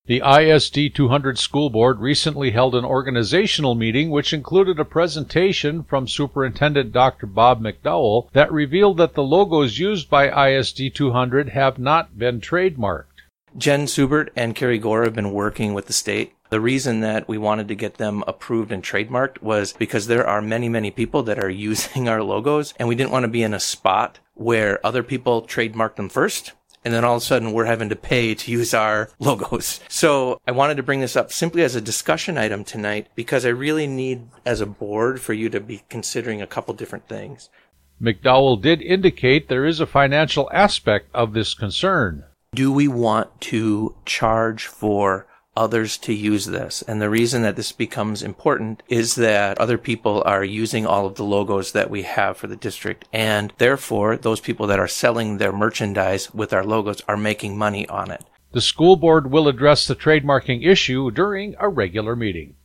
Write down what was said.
The ISD 200 School Board recently held an organizational meeting which included a presentation from Superintendent Dr. Bob McDowell that revealed that the logos used by ISD 200 have not been trademarked. Jen Subert and Carrie Gore have been working with the state. The reason that we wanted to get them approved and trademarked was because there are many, many people that are using our logos, and we didn't want to be in a spot where other people trademark them first, and then all of a sudden we're having to pay to use our logos. So I wanted to bring this up simply as a discussion item tonight because I really need, as a board, for you to be considering a couple different things. McDowell did indicate there is a financial aspect of this concern. Do we want to charge for others to use this? And the reason that this becomes important is that other people are using all of the logos that we have for the district, and therefore those people that are selling their merchandise with our logos are making money on it. The school board will address the trademarking issue during a regular meeting.